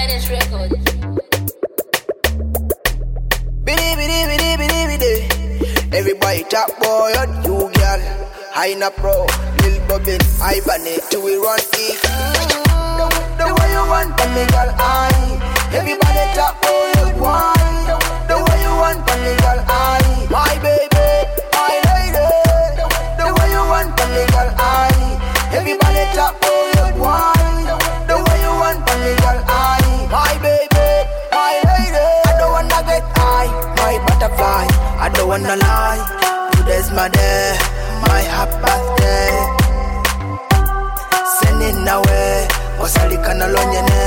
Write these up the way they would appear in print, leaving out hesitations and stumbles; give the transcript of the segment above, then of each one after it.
finest record. Everybody top boy on you, girl. High na pro, Lil Bobbin, Hibernate till we run it. The way you want me, girl, everybody top boy on wine. The way you want me, girl, my baby, my lady. The way you want me, girl, everybody top boy on wine. The way you want me, girl, my baby, my lady. I don't wanna get high, my butterfly. I don't wanna lie, today's my day, my happy birthday. Sending away, wasalika na lonyene.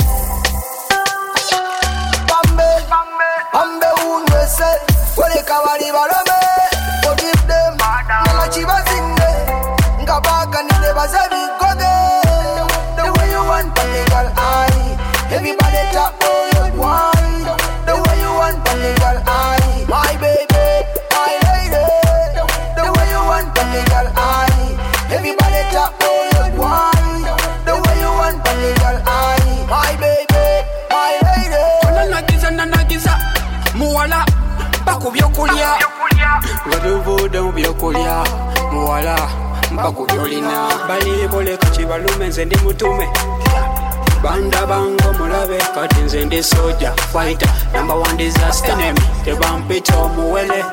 Bambe unwese, wale kawali balome. Forgive them, nanga chibazinde. Ngabaka nile bazabi goge. The way you want me, girl, everybody talk for your wine. The way you want me, girl, my baby, my lady. The way you want me, girl, everybody talk for your wine. The way you want me, girl, my baby, my lady. Nagiza, muwala, baku byokulya. Gaduvude mu byokulya, muwala, baku byolina. Bali boleka kibalume nze ndi mutume. Banda bango mulabe kati nze ndi soja fighter number one disaster enemy tebampita omuwele.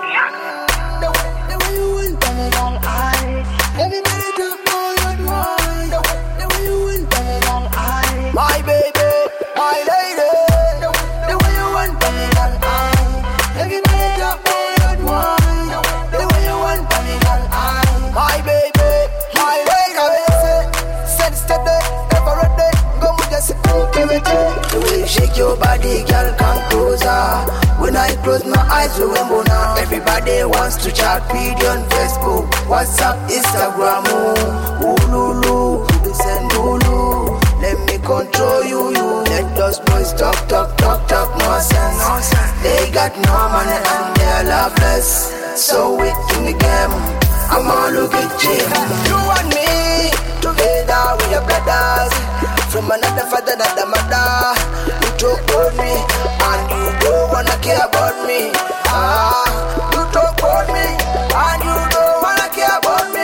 My baby, my lady. The way you want me, girl, everybody talk for your wine. The way you want me, girl, my baby, my lady. Said steady, every day, go with your security. The way you shake your body, girl, come closer. When I close my eyes, we remember now. Everybody wants to chat with you on Facebook, WhatsApp, Instagram, Ululu, send Lulu. Let me control you. Let those boys talk nonsense. They got no money and they're loveless. So weak in the game, I'm all look at you. You and me, together with your brothers. From another father, another mother. You talk about me, and you don't wanna care about me. You talk about me, and you don't wanna care about me.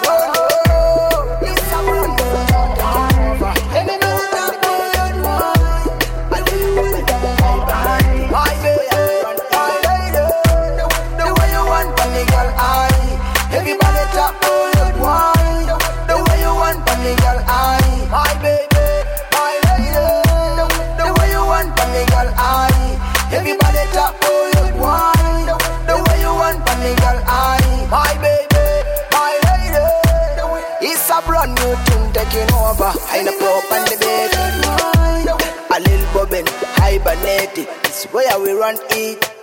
Taking over, I know prop and the bed. A little bobbin, hibernate. It's where we run it.